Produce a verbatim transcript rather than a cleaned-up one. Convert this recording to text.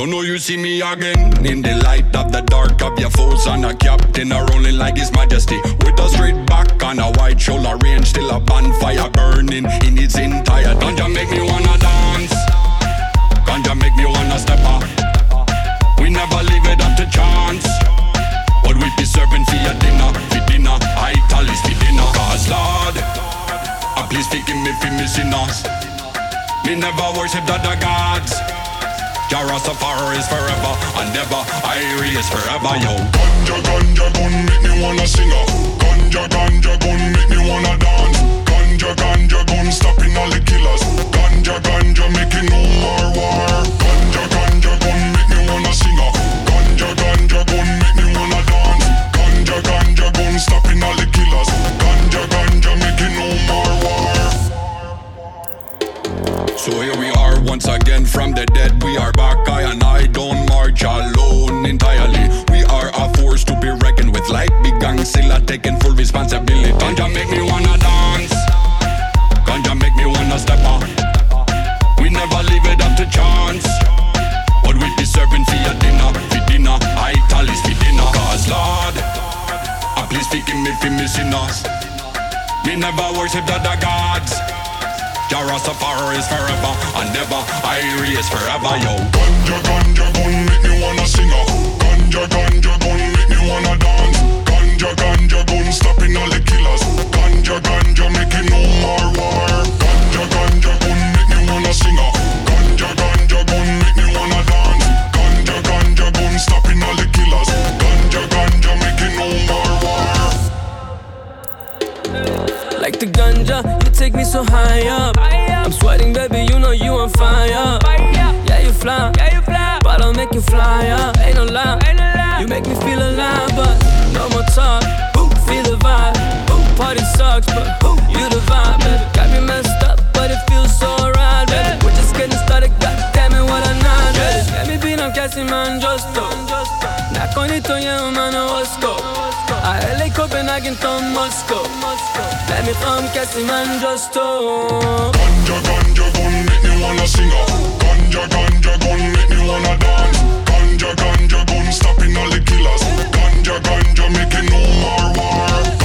So now you see me again in the light of the dark of your foes, and a captain a rolling like His Majesty with a straight back and a wide shoulder range, still a bonfire burning in its entire. Ganja make me wanna dance, ganja make me wanna step up. We never leave it up to chance, but we be serving for your dinner, for dinner. I tell is for dinner. Cause Lord, uh, please forgive me for missing us. Me never worship the other gods. Jah Rastafari is forever and ever. Irie is forever, yo. Ganja, ganja, gun make me wanna sing up. Ganja, ganja, gun make me wanna dance. Ganja, ganja, gun stopping all the killers. Ganja, ganja, making no more war. Ganja, ganja, gun make me wanna sing up. Ganja, ganja, gun make me wanna dance. Ganja, ganja, gun stopping all the killers. Ganja, ganja, making no more war. So here we are once again from the dead. We are back, I and I don't march alone entirely. We are a force to be reckoned with, like big Gangzilla taking full responsibility. Ganja make me wanna dance, ganja make me wanna step up. We never leave it up to chance, but we be serving for your dinner, for dinner. I tell is for dinner. Cause Lord, uh, please forgive me for missing us. We never worship the other gods. Jah Rastafari is forever and ever. Irie is forever, yo. Ganja, ganja, gun make me wanna sing up. Ganja, ganja, gun make me wanna dance. Ganja, ganja, gun stopping all the killers. Ganja, ganja, making no more war. Ganja, ganja, gun make me wanna sing up. Ganja, ganja, gun make me wanna dance. Ganja, ganja, gun stopping all the killers. Ganja, ganja, making no more war. Like the ganja, you take me so high up. I'm sweating, baby, you know you on fire. Yeah, you fly, but I'll make you fly up. Ain't no lie, you make me feel alive. But no more talk, feel the vibe. Party sucks, but you the vibe, baby. Got me messed up, but it feels so right, baby. We're just getting started, goddammit, what a night, baby. Let me be no casting man, just go. Na konito je umano osko. A L A, Copenhagen to Moscow. Let me come casting man, just go. Ganja, ganja, gun make me wanna sing up. Ganja, ganja, gun make me wanna dance. Ganja, ganja, gun stopping all the killers. Ganja, ganja, making no more war.